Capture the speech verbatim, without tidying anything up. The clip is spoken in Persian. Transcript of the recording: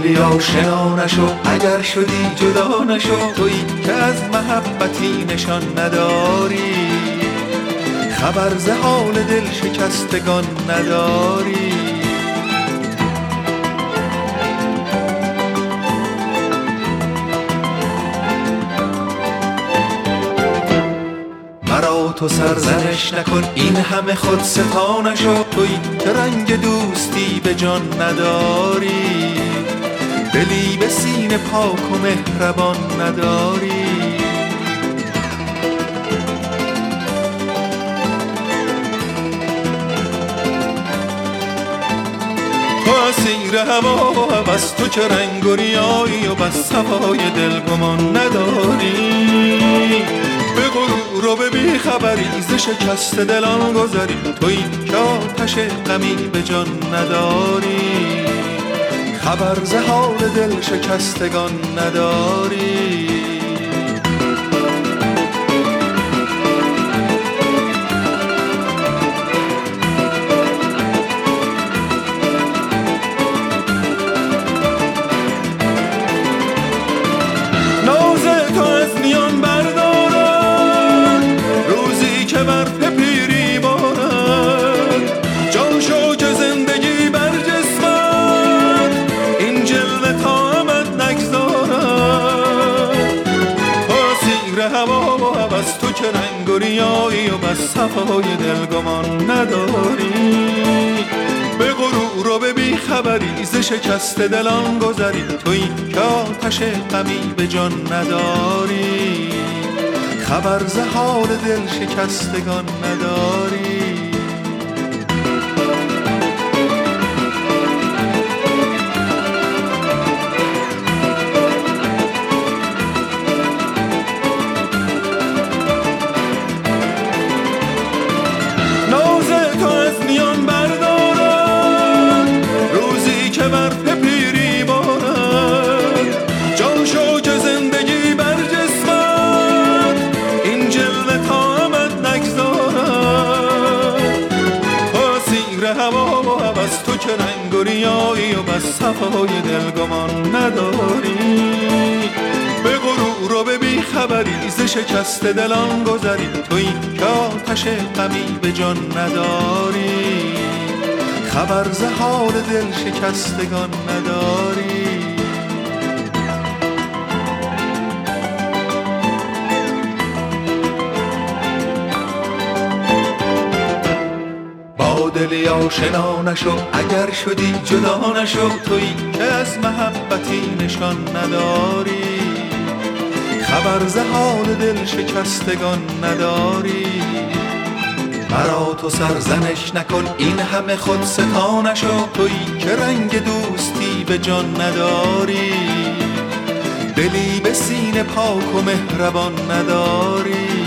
دلی آشنا نشو، اگر شدی جدا نشو، تویی که از محبتی نشان نداری، خبر ز حال دل شکستگان نداری. مرا تو سرزنش نکن، این همه خود ستا نشو، تویی که رنگ دوستی به جان نداری، دلی به سینه پاک و مهربان نداری. تو اسیر هوا و هوس، تو چه رنگ و ریایی و بس هوای دل گمان نداری، به غرور و به بی خبری ز شکست دلان گذری، تویی که آتش غمی به جان نداری، خبر ز حال دل شکستگان نداری. هوا و هوس، تو که رنگ و ریایی و بس هوای دل گمان نداری، به غرور و به بی خبری ز شکست دلان گذری، تویی که آتش غمی به جان نداری، خبر ز حال دل شکستگان نداری. هوا و هوس، تو که رنگ و ریایی و بس هوای دل گمان نداری، به غرور و به بی خبری ز شکست دلان گذری، تویی که آتش غمی به جان نداری، خبر ز حال دل شکستگان نداری. دلی آشنا نشو، اگر شدی جدا نشو، تویی که از محبتی نشان نداری، خبر ز حال دل شکستگان نداری. مرا تو سرزنش نکن، این همه خود ستا نشو، تویی که رنگ دوستی به جان نداری، دلی به سینه پاک و مهربان نداری.